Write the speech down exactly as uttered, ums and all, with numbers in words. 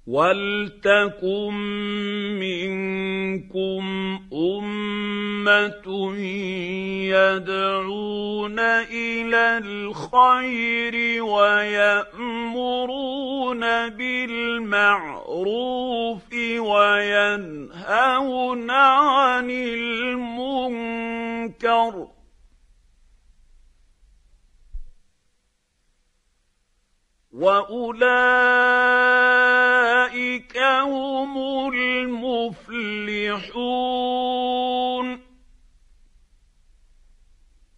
وَلْتَكُن مِّنكُمْ أُمَّةٌ يَدْعُونَ إِلَى الْخَيْرِ وَيَأْمُرُونَ بِالْمَعْرُوفِ وَيَنْهَوْنَ عَنِ الْمُنكَرِ ۚ وَأُولَٰئِكَ هُمُ الْمُفْلِحُونَ.